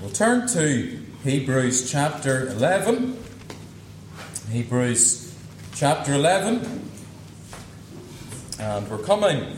We'll turn to Hebrews chapter 11. Hebrews chapter 11. And we're coming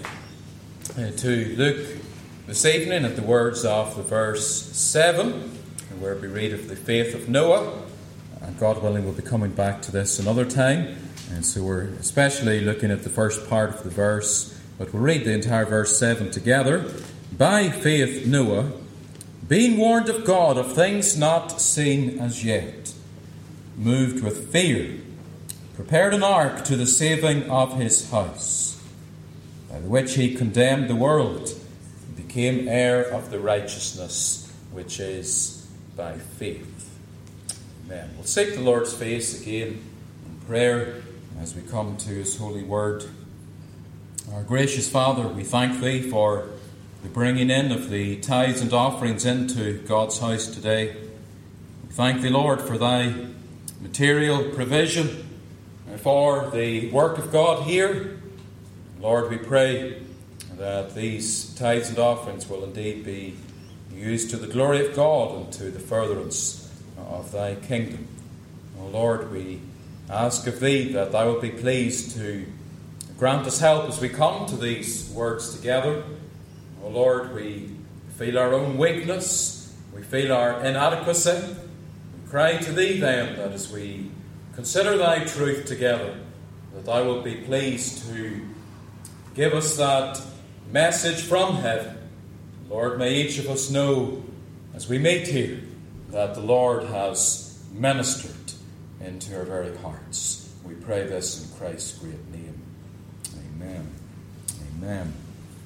to look this evening at the words of the verse 7, where we read of the faith of Noah. And God willing, we'll be coming back to this another time. And so we're especially looking at the first part of the verse, but we'll read the entire verse 7 together. By faith Noah, being warned of God of things not seen as yet, moved with fear, prepared an ark to the saving of his house, by the which he condemned the world, and became heir of the righteousness which is by faith. Amen. We'll seek the Lord's face again in prayer as we come to his holy word. Our gracious Father, we thank thee for the bringing in of the tithes and offerings into God's house today. We thank thee, Lord, for thy material provision for the work of God here. Lord, we pray that these tithes and offerings will indeed be used to the glory of God and to the furtherance of thy kingdom. Oh Lord, we ask of thee that thou wilt be pleased to grant us help as we come to these words together. Oh Lord, we feel our own weakness, we feel our inadequacy. We cry to thee then that as we consider thy truth together, that thou wilt be pleased to give us that message from heaven. Lord, may each of us know as we meet here that the Lord has ministered into our very hearts. We pray this in Christ's great name. Amen. Amen.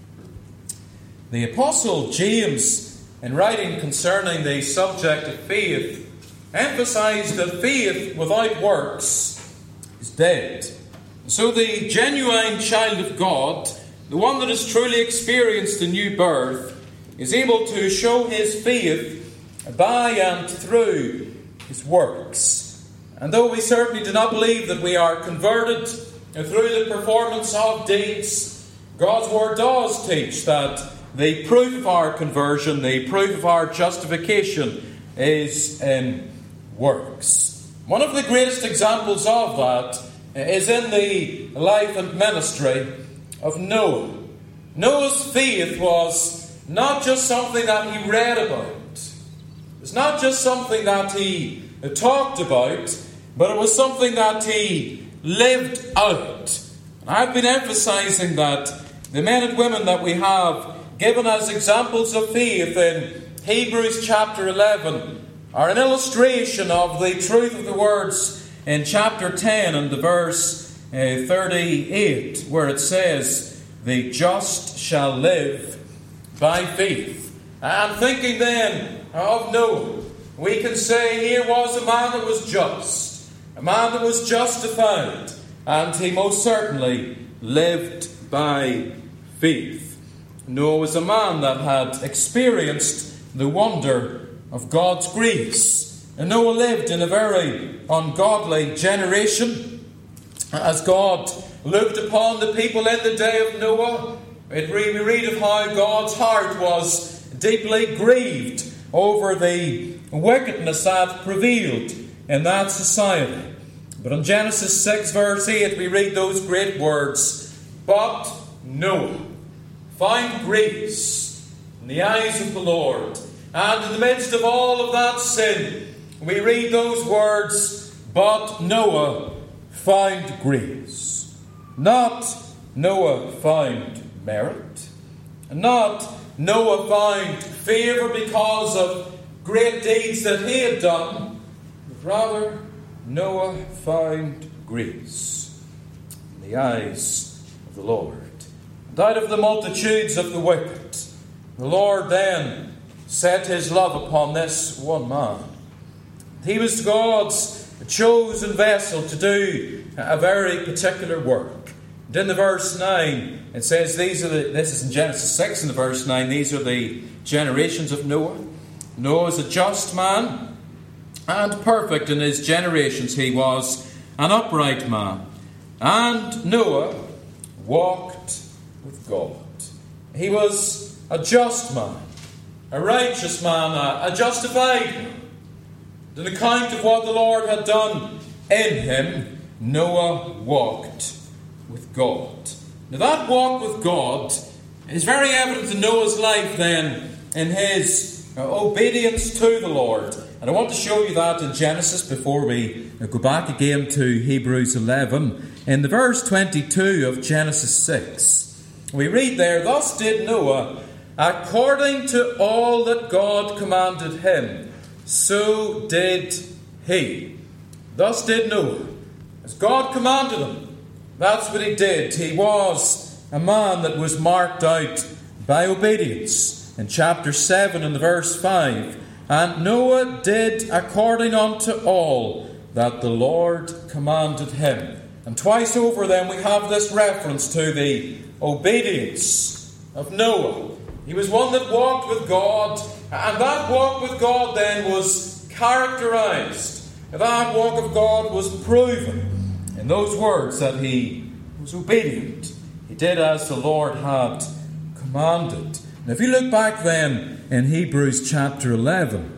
The Apostle James, in writing concerning the subject of faith, emphasized that faith without works is dead. So the genuine child of God, the one that has truly experienced a new birth, is able to show his faith by and through his works. And though we certainly do not believe that we are converted through the performance of deeds, God's Word does teach that the proof of our conversion, the proof of our justification is in works. One of the greatest examples of that is in the life and ministry of Noah. Noah's faith was not just something that he read about. It's not just something that he talked about, but it was something that he lived out. And I've been emphasizing that the men and women that we have given as examples of faith in Hebrews chapter 11 are an illustration of the truth of the words in chapter 10 and the verse 38, where it says, "The just shall live by faith." And thinking then of Noah, we can say here was a man that was just, a man that was justified, and he most certainly lived by faith. Noah was a man that had experienced the wonder of God's grace. And Noah lived in a very ungodly generation. As God looked upon the people in the day of Noah, we read of how God's heart was deeply grieved over the wickedness that prevailed in that society. But in Genesis 6 verse 8 we read those great words, "But Noah found grace in the eyes of the Lord." And in the midst of all of that sin, we read those words, "But Noah found grace." Not Noah found merit, not Noah found favour because of great deeds that he had done, but rather Noah found grace in the eyes of the Lord. And out of the multitudes of the wicked, the Lord then set his love upon this one man. He was God's chosen vessel to do a very particular work. And in the verse 9, it says, this is in Genesis 6 in the verse 9, these are the generations of Noah. Noah is a just man and perfect in his generations. He was an upright man. And Noah walked with God. He was a just man. a righteous man, a justified man. An account of what the Lord had done in him, Noah walked with God. Now that walk with God is very evident in Noah's life then, in his obedience to the Lord. And I want to show you that in Genesis before we go back again to Hebrews 11. In the verse 22 of Genesis 6, we read there, "Thus did Noah, according to all that God commanded him, so did he." Thus did Noah. As God commanded him, that's what he did. He was a man that was marked out by obedience. In chapter 7 and verse 5, "And Noah did according unto all that the Lord commanded him." And twice over then we have this reference to the obedience of Noah. He was one that walked with God, and that walk with God then was characterized. That walk of God was proven in those words that he was obedient. He did as the Lord had commanded. Now if you look back then in Hebrews chapter 11,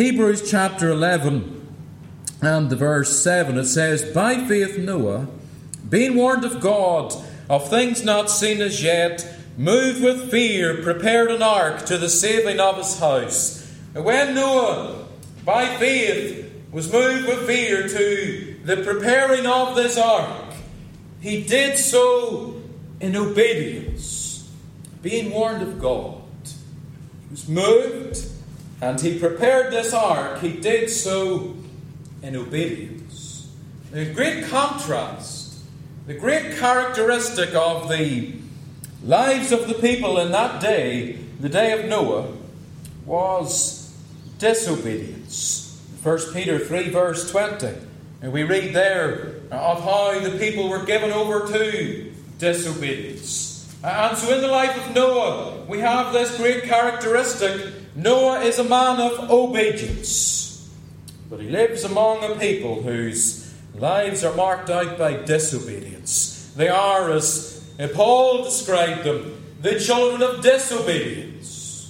and the verse 7, it says, "By faith Noah, being warned of God of things not seen as yet, moved with fear, prepared an ark to the saving of his house." And when Noah, by faith, was moved with fear to the preparing of this ark, he did so in obedience, being warned of God. He was moved, and he prepared this ark. He did so in obedience. The great contrast, the great characteristic of the lives of the people in that day, the day of Noah, was disobedience. 1 Peter 3 verse 20, and we read there of how the people were given over to disobedience. And so in the life of Noah, we have this great characteristic. Noah is a man of obedience, but he lives among a people whose lives are marked out by disobedience. They are, as Paul described them, the children of disobedience.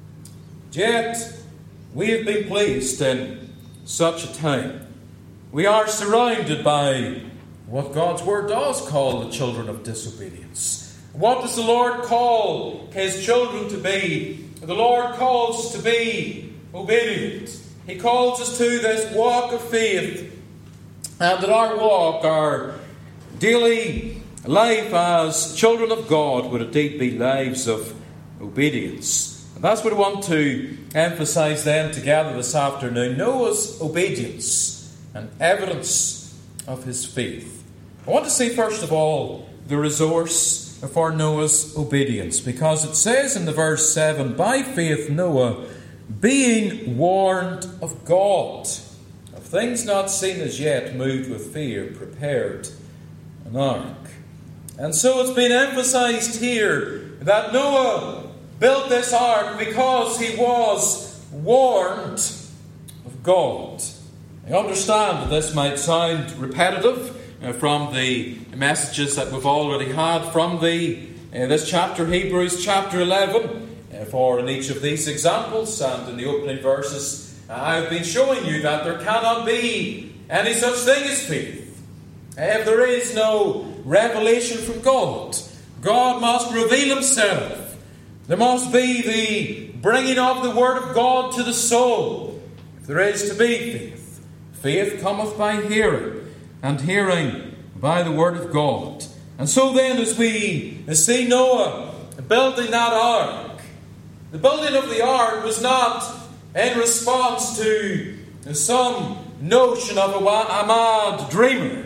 Yet, we have been placed in such a time. We are surrounded by what God's Word does call the children of disobedience. What does the Lord call His children to be? The Lord calls us to be obedient. He calls us to this walk of faith, and that our walk, our daily life as children of God, would indeed be lives of obedience. And that's what I want to emphasize then together this afternoon. Noah's obedience and evidence of his faith. I want to see first of all the resource for Noah's obedience, because it says in the verse 7, "By faith Noah, being warned of God, of things not seen as yet, moved with fear, prepared an ark." And so it's been emphasized here that Noah built this ark because he was warned of God. I understand that this might sound repetitive from the messages that we've already had from this chapter, Hebrews chapter 11. For in each of these examples and in the opening verses, I've been showing you that there cannot be any such thing as faith if there is no revelation from God. God must reveal Himself. There must be the bringing of the Word of God to the soul, if there is to be faith. Faith cometh by hearing, and hearing by the Word of God. And so then, as we see Noah building that ark, the building of the ark was not in response to some notion of a mad dreamer.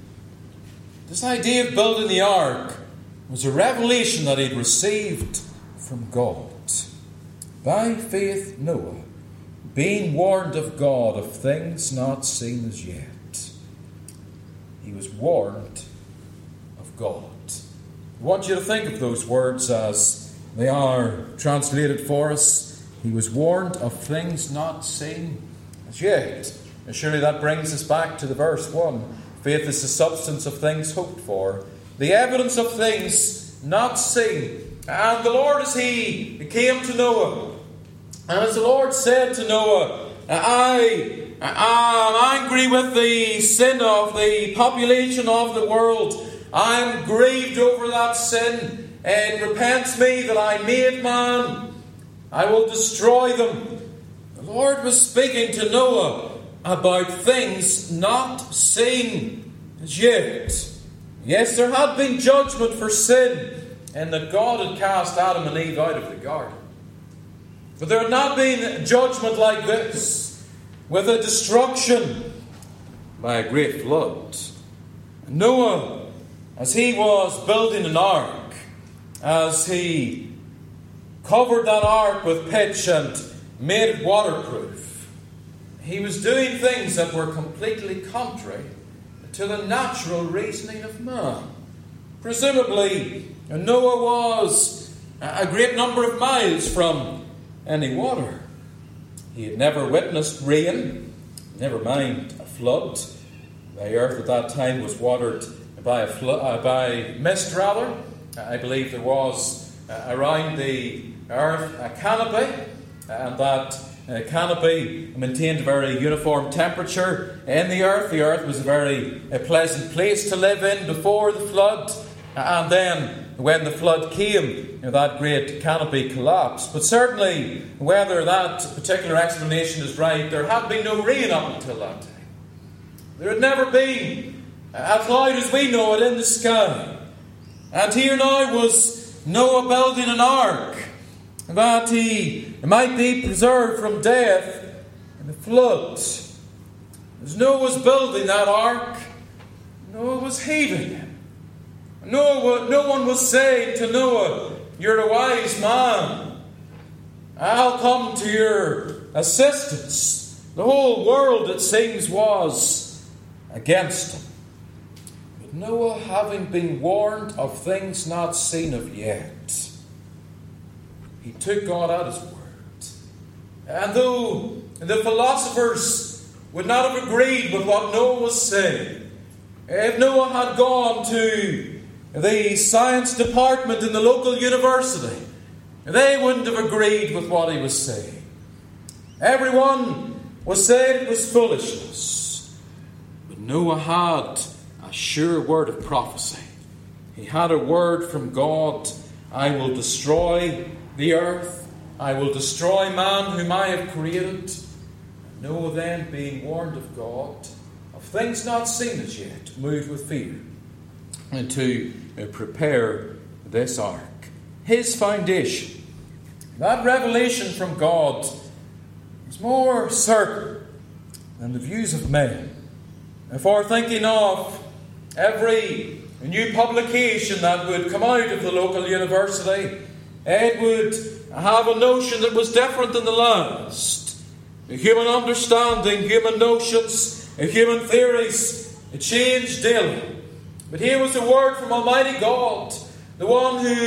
This idea of building the ark was a revelation that he'd received from God. By faith Noah, being warned of God of things not seen as yet. He was warned of God. I want you to think of those words as they are translated for us. He was warned of things not seen as yet. And surely that brings us back to the verse 1. Faith is the substance of things hoped for, the evidence of things not seen. And the Lord, as He came to Noah, And as the Lord said to Noah, I am angry with the sin of the population of the world. I am grieved over that sin. It repents me that I made man. I will destroy them. The Lord was speaking to Noah about things not seen as yet. Yes, there had been judgment for sin, and that God had cast Adam and Eve out of the garden. But there had not been judgment like this, with a destruction by a great flood. Noah, as he was building an ark, as he covered that ark with pitch and made it waterproof, he was doing things that were completely contrary to the natural reasoning of man. Presumably, Noah was a great number of miles from any water. He had never witnessed rain, never mind a flood. The earth at that time was watered by mist, rather. I believe there was around the earth a canopy, and that canopy maintained a very uniform temperature in the earth. The earth was a very pleasant place to live in before the flood, and then when the flood came, that great canopy collapsed. But certainly, whether that particular explanation is right, there had been no rain up until that time. There had never been a cloud as we know it in the sky. And here now was Noah building an ark, that he might be preserved from death in the flood. As Noah was building that ark, Noah was hating him. No one was saying to Noah, "You're a wise man. I'll come to your assistance." The whole world, it seems, was against him. But Noah, having been warned of things not seen of yet, he took God at his word. And though the philosophers would not have agreed with what Noah was saying, if Noah had gone to the science department in the local university, they wouldn't have agreed with what he was saying. Everyone was saying it was foolishness. But Noah had a sure word of prophecy. He had a word from God. I will destroy the earth. I will destroy man whom I have created. And Noah then, being warned of God, of things not seen as yet, moved with fear and to prepare this ark. His foundation, that revelation from God, is more certain than the views of men. If we're thinking of every new publication that would come out of the local university, it would have a notion that was different than the last. Human understanding, human notions, human theories, it changed daily. But here was a word from Almighty God, the one who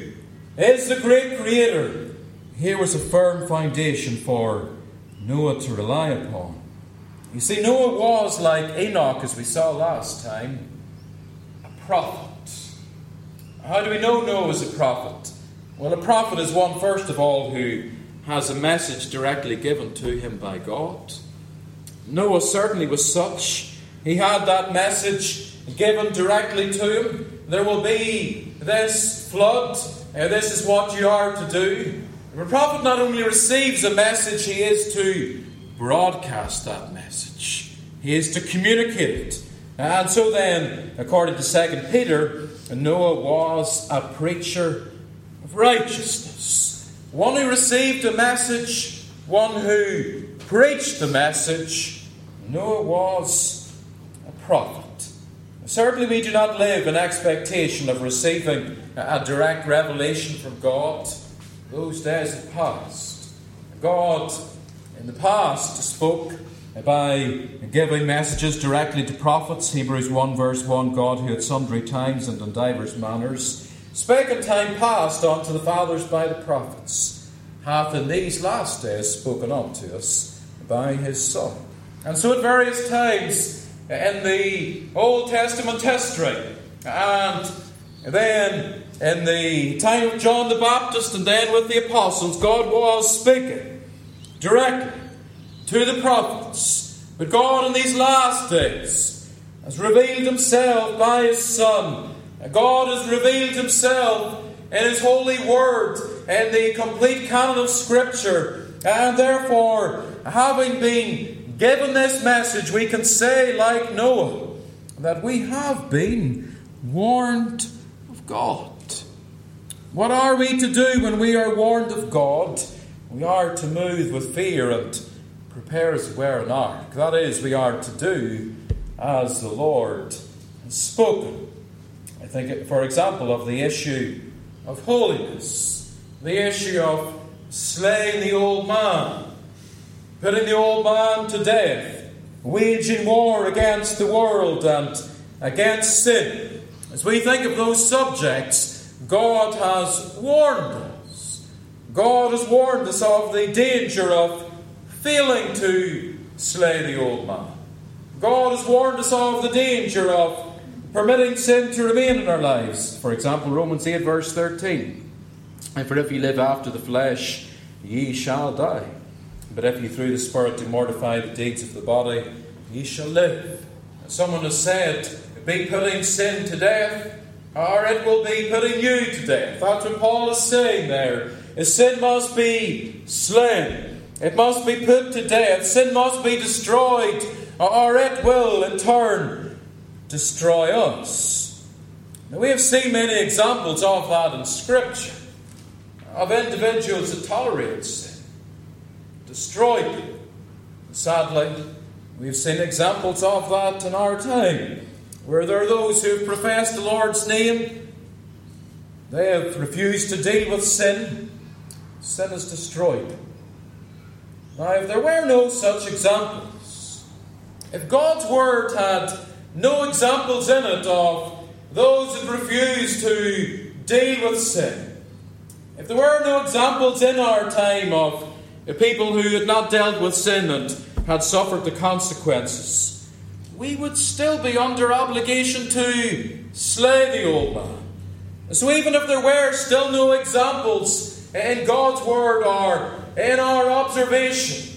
is the great Creator. Here was a firm foundation for Noah to rely upon. You see, Noah was, like Enoch, as we saw last time, a prophet. How do we know Noah was a prophet? Well, a prophet is one, first of all, who has a message directly given to him by God. Noah certainly was such. He had that message given directly to him. There will be this flood. This is what you are to do. The prophet not only receives a message, he is to broadcast that message. He is to communicate it. And so then, according to 2 Peter, Noah was a preacher of righteousness. One who received a message, one who preached the message. Noah was a prophet. Certainly we do not live in expectation of receiving a direct revelation from God. Those days have passed. God in the past spoke by giving messages directly to prophets. Hebrews 1 verse 1, God who at sundry times and in divers manners spake in time past unto the fathers by the prophets, hath in these last days spoken unto us by his Son. And so at various times in the Old Testament history, and then in the time of John the Baptist, and then with the apostles, God was speaking. directly to the prophets. But God in these last days has revealed himself by his Son. God has revealed himself in his holy word and the complete canon of Scripture. And therefore, having been given this message, we can say, like Noah, that we have been warned of God. What are we to do when we are warned of God? We are to move with fear and prepare as it were an ark. That is, we are to do as the Lord has spoken. I think, for example, of the issue of holiness, the issue of slaying the old man, putting the old man to death, waging war against the world and against sin. As we think of those subjects, God has warned us. God has warned us of the danger of failing to slay the old man. God has warned us of the danger of permitting sin to remain in our lives. For example, Romans 8 verse 13. For if ye live after the flesh, ye shall die. But if ye through the Spirit do mortify the deeds of the body, ye shall live. Someone has said, be putting sin to death, or it will be putting you to death. That's what Paul is saying there. Sin must be slain. It must be put to death. Sin must be destroyed, or it will in turn destroy us. Now, we have seen many examples of that in Scripture, of individuals that tolerated sin, destroyed people. Sadly, we've seen examples of that in our time, where there are those who have professed the Lord's name. They have refused to deal with sin. Sin has destroyed them. Now, if there were no such examples, if God's Word had no examples in it of those who refused to deal with sin, if there were no examples in our time of people who had not dealt with sin and had suffered the consequences, we would still be under obligation to slay the old man. So even if there were still no examples in God's Word or in our observation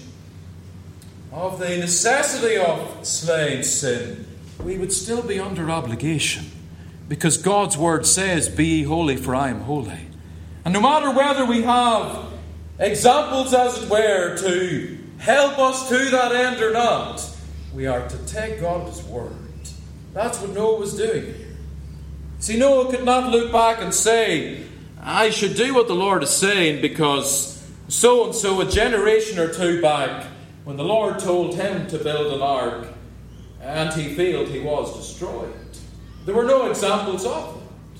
of the necessity of slaying sin, we would still be under obligation, because God's Word says, be ye holy, for I am holy. And no matter whether we have examples, as it were, to help us to that end or not, we are to take God at His word. That's what Noah was doing. See, Noah could not look back and say, I should do what the Lord is saying because so-and-so a generation or two back, when the Lord told him to build an ark and he failed, he was destroyed. There were no examples of that.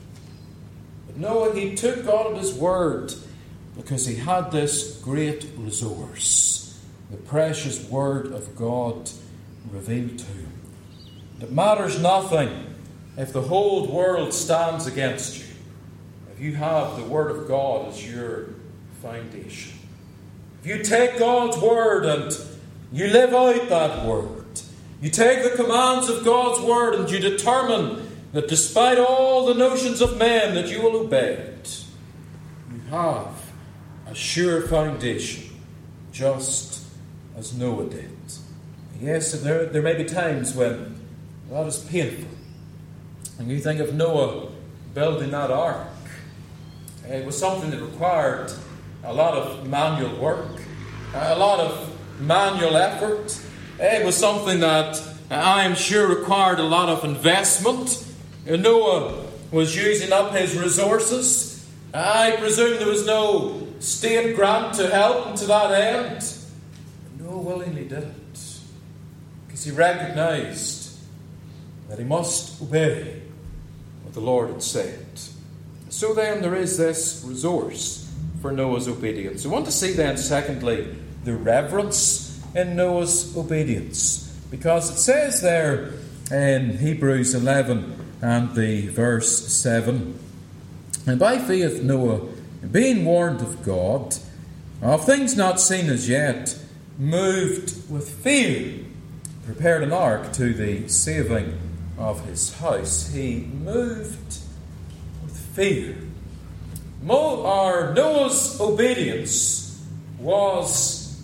But Noah, he took God at His word because he had this great resource, the precious Word of God revealed to him. It matters nothing if the whole world stands against you, if you have the Word of God as your foundation. If you take God's Word and you live out that Word, you take the commands of God's Word and you determine that despite all the notions of men that you will obey it, you have a sure foundation, just as Noah did. Yes, there may be times when that is painful. And you think of Noah building that ark. It was something that required a lot of manual work, a lot of manual effort. It was something that I am sure required a lot of investment. Noah was using up his resources. I presume there was no state grant to help him to that end. Noah willingly did it because he recognized that he must obey what the Lord had said. So then there is this resource for Noah's obedience. I want to see then, secondly, the reverence in Noah's obedience. Because it says there in Hebrews 11 and the verse 7, and by faith Noah, being warned of God, of things not seen as yet, moved with fear, prepared an ark to the saving of his house. He moved with fear. Noah's obedience was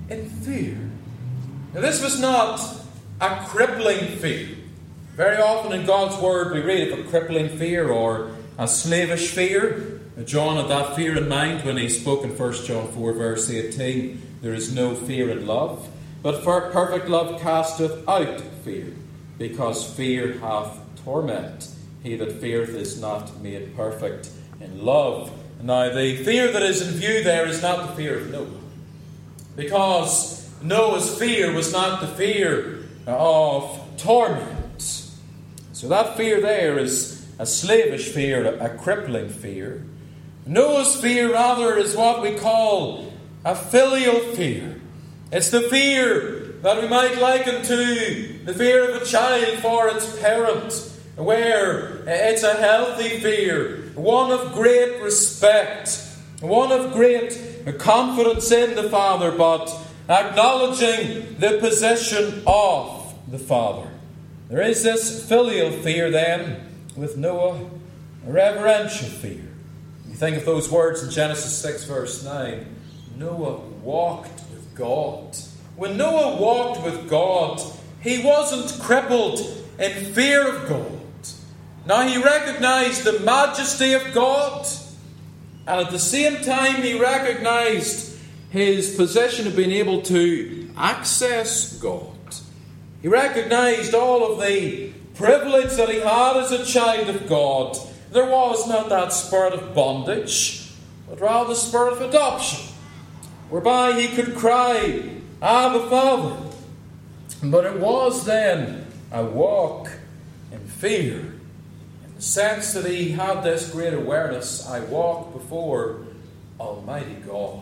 in fear. Now, this was not a crippling fear. Very often in God's Word we read of a crippling fear or a slavish fear. John had that fear in mind when he spoke in 1 John 4 verse 18. There is no fear in love, but perfect love casteth out fear, because fear hath torment. He that feareth is not made perfect in love. Now, the fear that is in view there is not the fear of Noah, because Noah's fear was not the fear of torment. So that fear there is a slavish fear, a crippling fear. Noah's fear, rather, is what we call a filial fear. It's the fear that we might liken to the fear of a child for its parent, where it's a healthy fear, one of great respect, one of great confidence in the Father, but acknowledging the possession of the Father. There is this filial fear then with Noah, a reverential fear. You think of those words in Genesis 6 verse 9. Noah walked with God. When Noah walked with God, he wasn't crippled in fear of God. Now, he recognized the majesty of God, and at the same time he recognized his possession of being able to access God. He recognized all of the privilege that he had as a child of God. There was not that spirit of bondage, but rather the spirit of adoption, whereby he could cry, Abba, Father. But it was then a walk in fear, in the sense that he had this great awareness: I walk before Almighty God.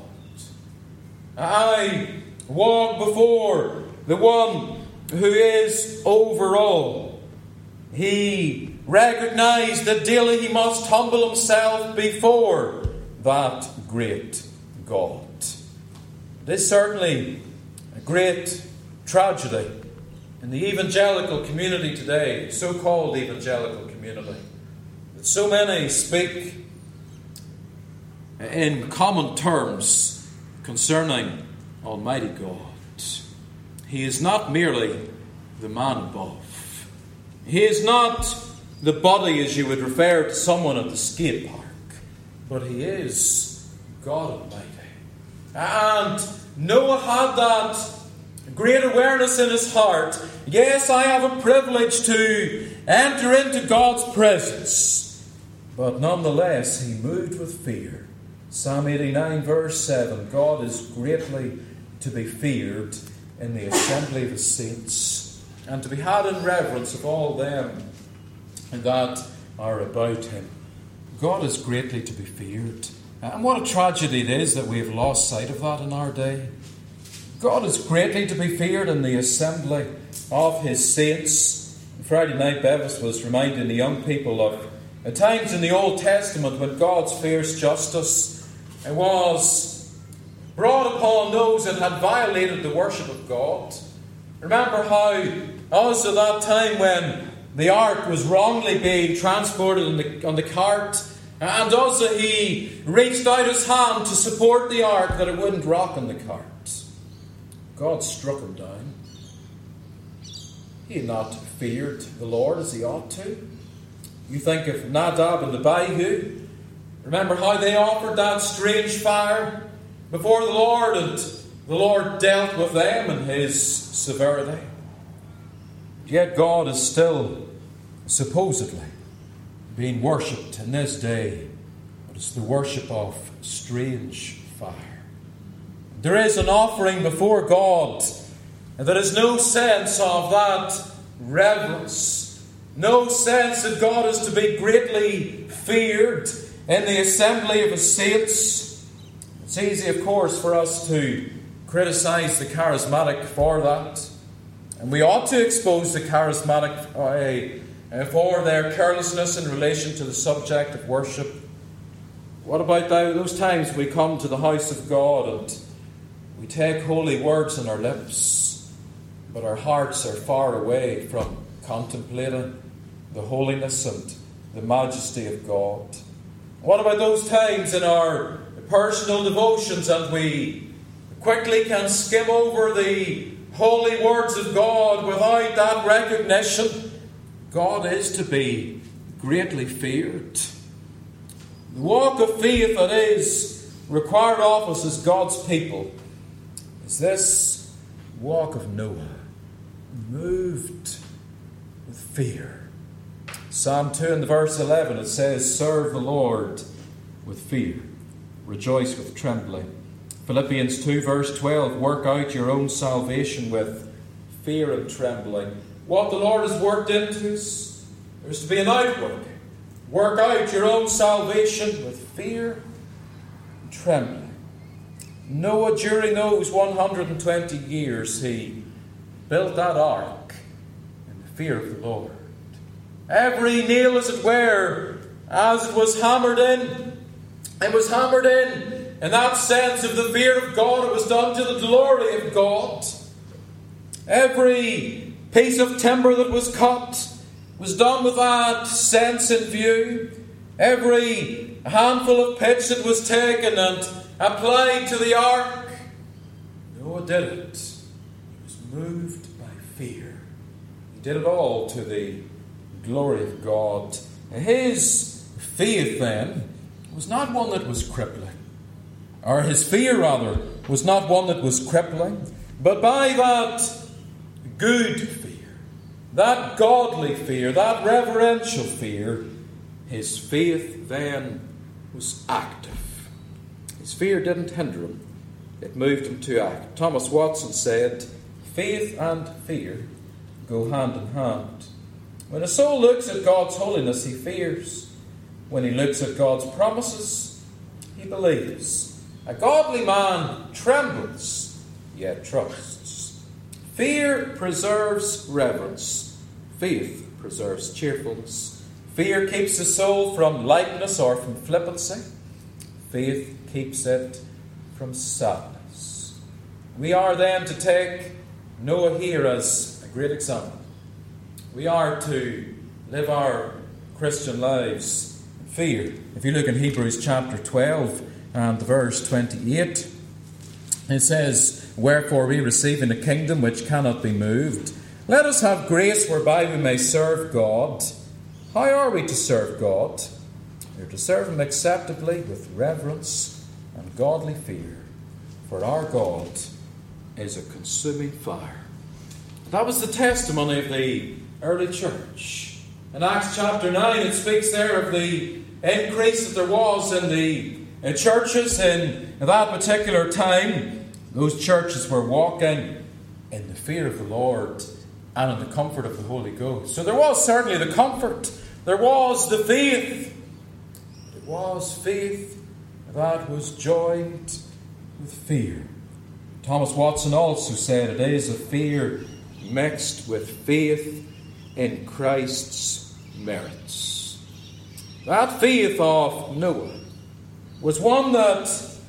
I walk before the one who is over all. He recognized that daily he must humble himself before that great God. It is certainly a great tragedy in the evangelical community today, so-called evangelical community, that so many speak in common terms concerning Almighty God. He is not merely the man above. He is not the body as you would refer to someone at the skate park, but he is God Almighty. And Noah had that great awareness in his heart. Yes, I have a privilege to enter into God's presence. But nonetheless, he moved with fear. Psalm 89 verse 7, God is greatly to be feared in the assembly of his saints, and to be had in reverence of all them that are about him. God is greatly to be feared. And what a tragedy it is that we have lost sight of that in our day. God is greatly to be feared in the assembly of his saints. Friday night, Bevis was reminding the young people of times in the Old Testament when God's fierce justice was brought upon those that had violated the worship of God. Remember how, as at that time when the ark was wrongly being transported on the cart, and also he reached out his hand to support the ark that it wouldn't rock in the cart, God struck him down. He had not feared the Lord as he ought to. You think of Nadab and Abihu. Remember how they offered that strange fire before the Lord, and the Lord dealt with them in his severity. Yet God is still supposedly being worshipped in this day, but it's the worship of strange fire. There is an offering before God, and there is no sense of that reverence, no sense that God is to be greatly feared in the assembly of his saints. It's easy, of course, for us to criticize the charismatic for that. And we ought to expose the charismatic for their carelessness in relation to the subject of worship. What about those times we come to the house of God and we take holy words on our lips, but our hearts are far away from contemplating the holiness and the majesty of God? What about those times in our personal devotions and we quickly can skim over the holy words of God without that recognition. God is to be greatly feared. The walk of faith that is required of us as God's people is this walk of Noah, moved with fear. Psalm 2 and verse 11, it says, serve the Lord with fear, rejoice with trembling. Philippians 2 verse 12, work out your own salvation with fear and trembling. What the Lord has worked into us, there's to be an outworking. Work out your own salvation with fear and trembling. Noah, during those 120 years, he built that ark in the fear of the Lord. Every nail, as it were, as it was hammered in, it was hammered in that sense of the fear of God. It was done to the glory of God. Every piece of timber that was cut was done with that sense in view. Every handful of pitch that was taken and applied to the ark, Noah did it. He was moved by fear. He did it all to the glory of God. His faith then was not one that was crippling, or his fear rather was not one that was crippling, but by that good fear, that godly fear, that reverential fear, his faith then was active. His fear didn't hinder him, it moved him to act. Thomas Watson said, faith and fear go hand in hand. When a soul looks at God's holiness, he fears. When he looks at God's promises, he believes. A godly man trembles, yet trusts. Fear preserves reverence. Faith preserves cheerfulness. Fear keeps the soul from lightness or from flippancy. Faith keeps it from sadness. We are then to take Noah here as a great example. We are to live our Christian lives in fear. If you look in Hebrews chapter 12 and verse 28, it says, wherefore we receiving a kingdom which cannot be moved, let us have grace whereby we may serve God. How are we to serve God? We are to serve Him acceptably with reverence and godly fear, for our God is a consuming fire. That was the testimony of the early church. In Acts chapter 9, it speaks there of the increase that there was in the churches in that particular time. Those churches were walking in the fear of the Lord and in the comfort of the Holy Ghost. So there was certainly the comfort. There was the faith. It was faith that was joined with fear. Thomas Watson also said it is a fear mixed with faith in Christ's merits. That faith of Noah was one that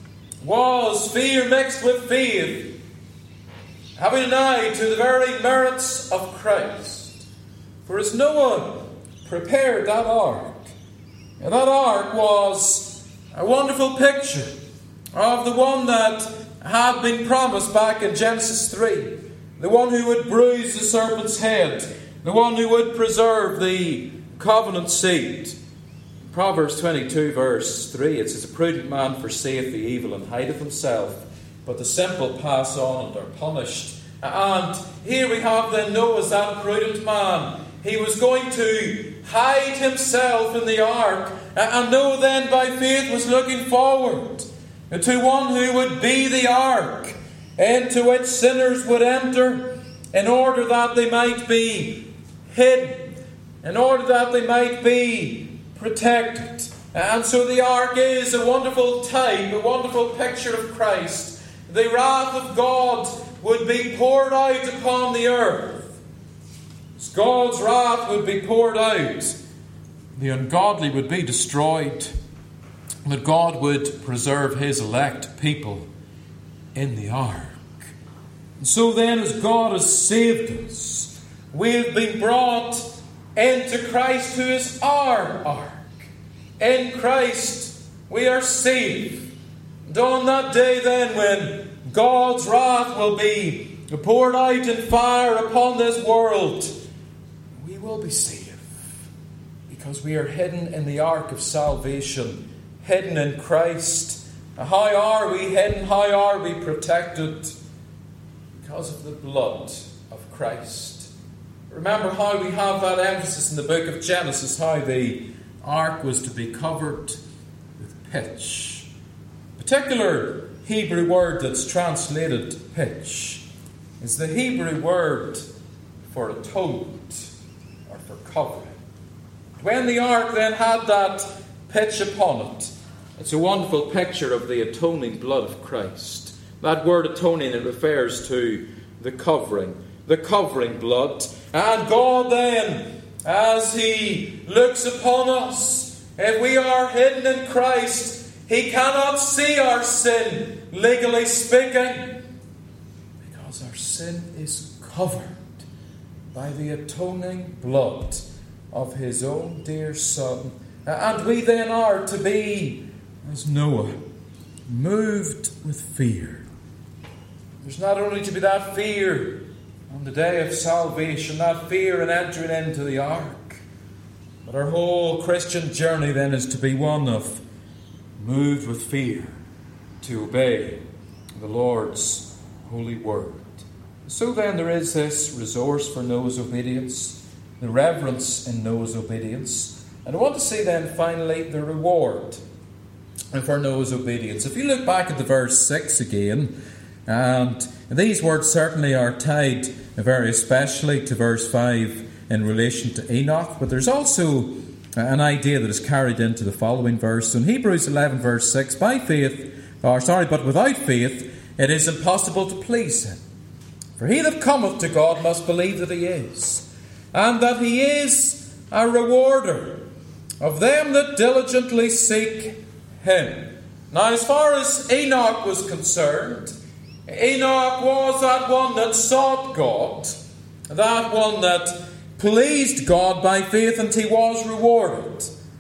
was fear mixed with faith, having an eye to the very merits of Christ. For as Noah prepared that ark, and that ark was a wonderful picture of the one that had been promised back in Genesis 3, the one who would bruise the serpent's head, the one who would preserve the covenant seed. Proverbs 22 verse 3, it says, a prudent man foreseeth the evil and hideth himself, but the simple pass on and are punished. And here we have then Noah as that prudent man. He was going to hide himself in the ark, and Noah then by faith was looking forward to one who would be the ark, into which sinners would enter in order that they might be hidden, in order that they might be protected. And so the ark is a wonderful type, a wonderful picture of Christ. The wrath of God would be poured out upon the earth. As God's wrath would be poured out, the ungodly would be destroyed, but God would preserve His elect people in the ark. And so then, as God has saved us, we have been brought into Christ, who is our ark. In Christ we are saved. And on that day then, when God's wrath will be poured out in fire upon this world, we will be saved because we are hidden in the ark of salvation, hidden in Christ. How are we hidden? How are we protected? Because of the blood of Christ. Remember how we have that emphasis in the book of Genesis, how the ark was to be covered with pitch. A particular Hebrew word that's translated pitch is the Hebrew word for atonement or for covering. When the ark then had that pitch upon it, it's a wonderful picture of the atoning blood of Christ. That word atoning, it refers to the covering blood. And God then, as He looks upon us, if we are hidden in Christ, He cannot see our sin, legally speaking, because our sin is covered by the atoning blood of His own dear Son. And we then are to be, as Noah, moved with fear. There's not only to be that fear on the day of salvation, that fear in entering into the ark, but our whole Christian journey then is to be one of moved with fear to obey the Lord's holy word. So then there is this resource for Noah's obedience, the reverence in Noah's obedience. And I want to see then finally the reward for Noah's obedience. If you look back at the verse 6 again, and these words certainly are tied very especially to verse 5 in relation to Enoch, but there's also an idea that is carried into the following verse. So in Hebrews 11 verse 6, but without faith it is impossible to please Him. For he that cometh to God must believe that He is, and that He is a rewarder of them that diligently seek Him. Now, as far as Enoch was concerned, Enoch was that one that sought God, that one that pleased God by faith, and he was rewarded.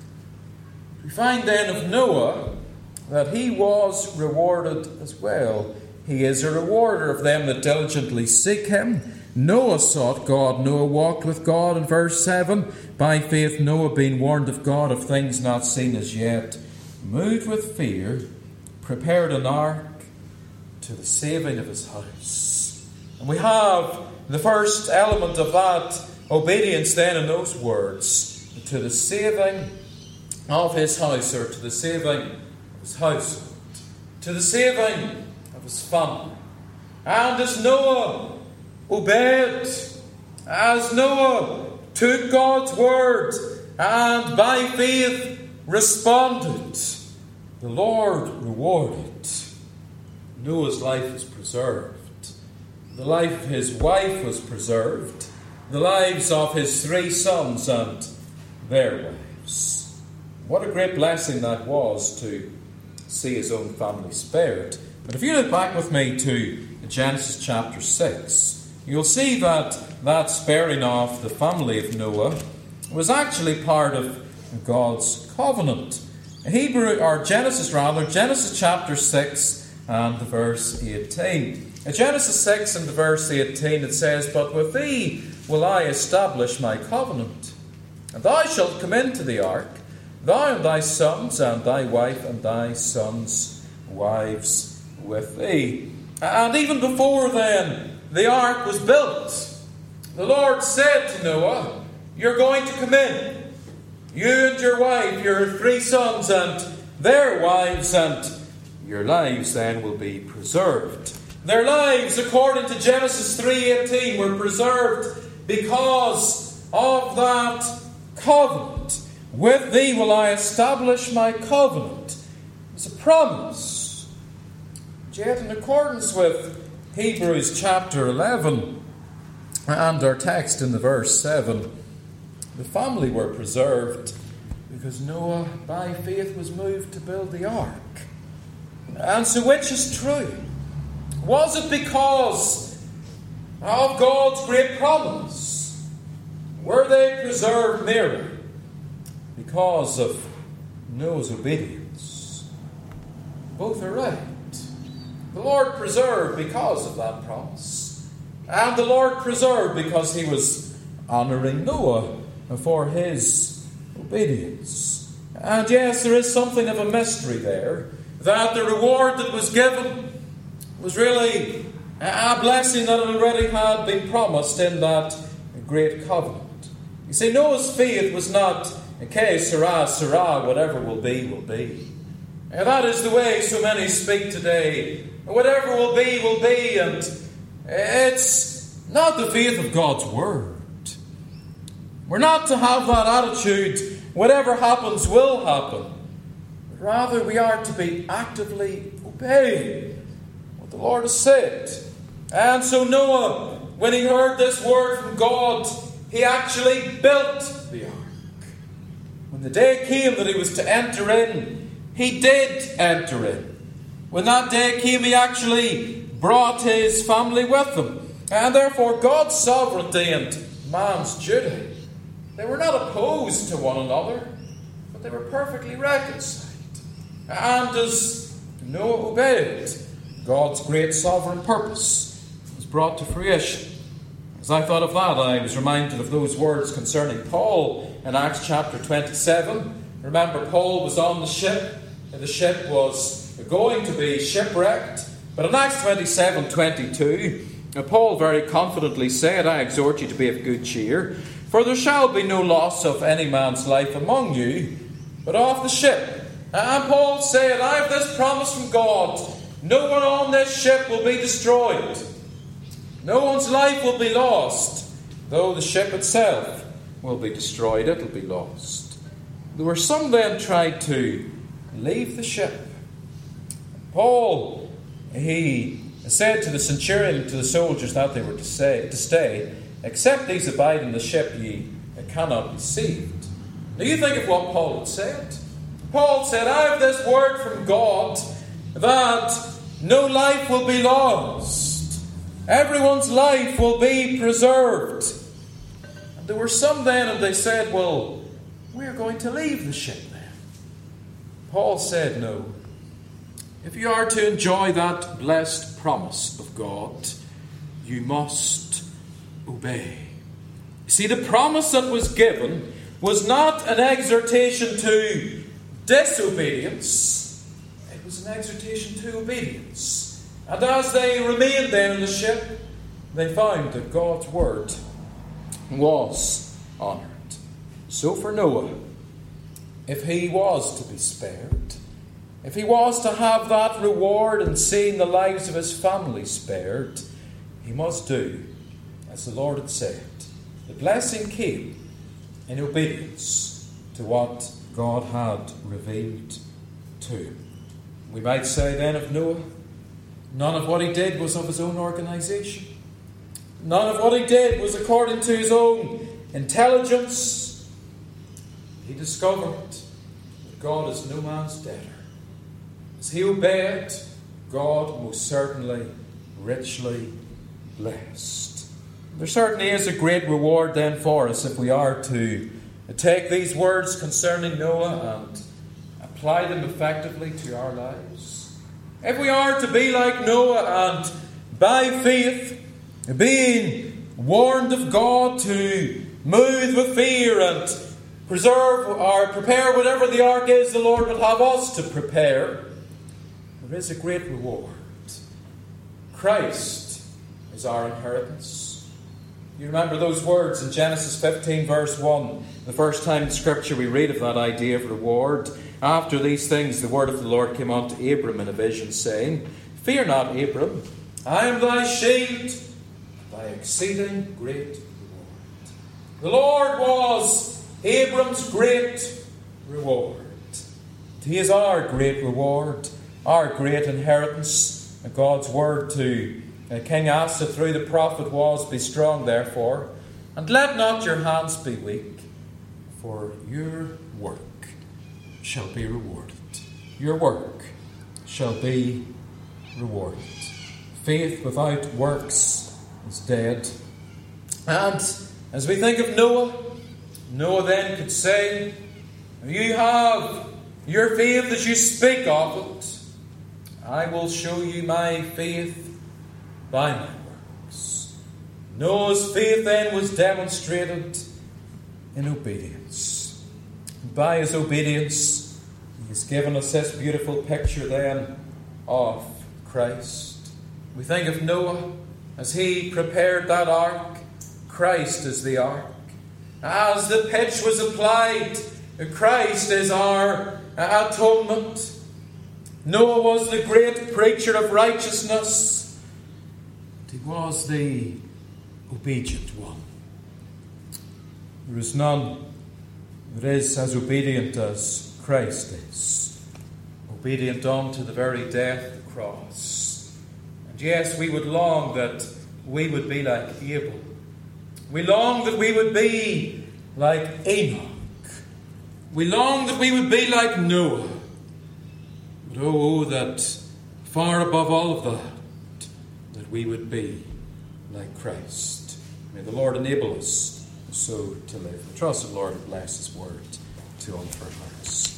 We find then of Noah that he was rewarded as well. He is a rewarder of them that diligently seek Him. Noah sought God. Noah walked with God in verse 7. By faith Noah, being warned of God of things not seen as yet, moved with fear, prepared an ark to the saving of his house. And we have the first element of that obedience then in those words, to the saving of his house, or to the saving of his household, to the saving of his family. And as Noah obeyed, as Noah took God's word and by faith responded, the Lord rewarded. Noah's life was preserved. The life of his wife was preserved. The lives of his 3 sons and their wives. What a great blessing that was to see his own family spared. But if you look back with me to Genesis chapter 6, you'll see that that sparing of the family of Noah was actually part of God's covenant. Genesis chapter 6 and the verse 18. In Genesis 6 and the verse 18 it says, but with thee will I establish my covenant, and thou shalt come into the ark, thou and thy sons, and thy wife, and thy sons' wives with thee. And even before then the ark was built, the Lord said to Noah, you're going to come in, you and your wife, your 3 sons and their wives, and your lives then will be preserved. Their lives, according to Genesis 3:18, were preserved because of that covenant. With thee will I establish my covenant. It's a promise. Yet in accordance with Hebrews chapter 11 and our text in the verse 7, the family were preserved because Noah by faith was moved to build the ark. And so which is true? Was it because of God's great promise? Were they preserved merely because of Noah's obedience? Both are right. The Lord preserved because of that promise. And the Lord preserved because he was honouring Noah for his obedience. And yes, there is something of a mystery there, that the reward that was given was really a blessing that already had been promised in that great covenant. You see, Noah's faith was not, okay, Sarah, Sarah, whatever will be, will be. And that is the way so many speak today. Whatever will be, and it's not the faith of God's Word. We're not to have that attitude, whatever happens will happen. Rather, we are to be actively obeying what the Lord has said. And so Noah, when he heard this word from God, he actually built the ark. When the day came that he was to enter in, he did enter in. When that day came, he actually brought his family with him. And therefore, God's sovereignty and man's duty, they were not opposed to one another, but they were perfectly reconciled. And as Noah obeyed, God's great sovereign purpose was brought to fruition. As I thought of that, I was reminded of those words concerning Paul in Acts chapter 27. Remember, Paul was on the ship, and the ship was going to be shipwrecked. But in Acts 27:22, Paul very confidently said, I exhort you to be of good cheer, for there shall be no loss of any man's life among you, but of the ship. And Paul said, I have this promise from God, no one on this ship will be destroyed. No one's life will be lost, though the ship itself will be destroyed, it will be lost. There were some then tried to leave the ship. Paul, he said to the centurion and to the soldiers that they were to stay, except these abide in the ship, ye cannot be saved. Now you think of what Paul had said. Paul said, I have this word from God that no life will be lost. Everyone's life will be preserved. And there were some then, and they said, well, we're going to leave the ship then. Paul said, no. If you are to enjoy that blessed promise of God, you must obey. You see, the promise that was given was not an exhortation to disobedience. It was an exhortation to obedience. And as they remained then in the ship, they found that God's word was honoured. So for Noah, if he was to be spared, if he was to have that reward in seeing the lives of his family spared, he must do as the Lord had said. The blessing came in obedience to what God had revealed to him. We might say then of Noah, none of what he did was of his own organisation. None of what he did was according to his own intelligence. He discovered that God is no man's debtor. As he obeyed, God most certainly richly blessed. There certainly is a great reward then for us if we are to take these words concerning Noah and apply them effectively to our lives. If we are to be like Noah and by faith, being warned of God to move with fear and preserve or prepare whatever the ark is the Lord would have us to prepare, there is a great reward. Christ is our inheritance. You remember those words in Genesis 15 verse 1, the first time in Scripture we read of that idea of reward. After these things the word of the Lord came unto Abram in a vision, saying, Fear not, Abram, I am thy shield, thy exceeding great reward. The Lord was Abram's great reward. He is our great reward, our great inheritance. And God's word to King Asa through the prophet was, Be strong therefore, and let not your hands be weak, for your work shall be rewarded. Your work shall be rewarded. Faith without works is dead. And as we think of Noah, Noah then could say, You have your faith as you speak of it, I will show you my faith by my works. Noah's faith then was demonstrated in obedience. By his obedience, he has given us this beautiful picture then of Christ. We think of Noah as he prepared that ark. Christ is the ark. As the pitch was applied, Christ is our atonement. Noah was the great preacher of righteousness. He was the obedient one. There is none that is as obedient as Christ is. Obedient unto the very death of the cross. And yes, we would long that we would be like Abel. We long that we would be like Enoch. We long that we would be like Noah. But oh, that far above all of that we would be like Christ. May the Lord enable us so to live. We trust the Lord bless His word to all of our hearts.